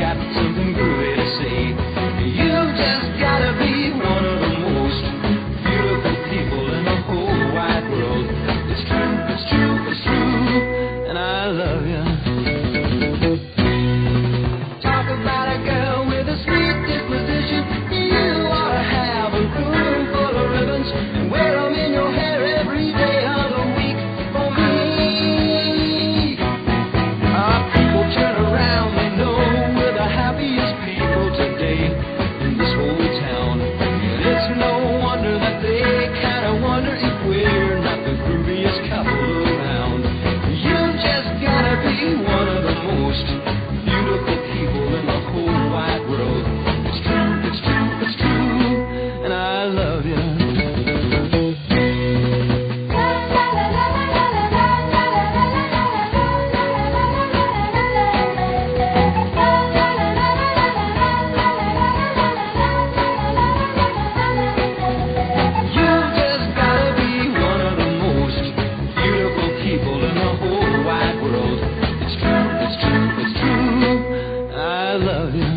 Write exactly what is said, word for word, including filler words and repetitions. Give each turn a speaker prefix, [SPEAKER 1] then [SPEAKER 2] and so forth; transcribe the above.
[SPEAKER 1] got something groovy to say. You just gotta be one of the most beautiful people in the whole wide world. It's true, it's true, it's true, and I love you. Talk about a girl with a sweet disposition. You ought to have a room full of ribbons and wear them in your hair every day of the week for me. Our people turn around, they know we're the happiest people today in this whole town. And it's no wonder that they kind of wonder if we're not the grooviest couple around. You just gotta be one of the most beautiful people in the whole wide world. It's true, it's true, it's true, and I love you. I love you.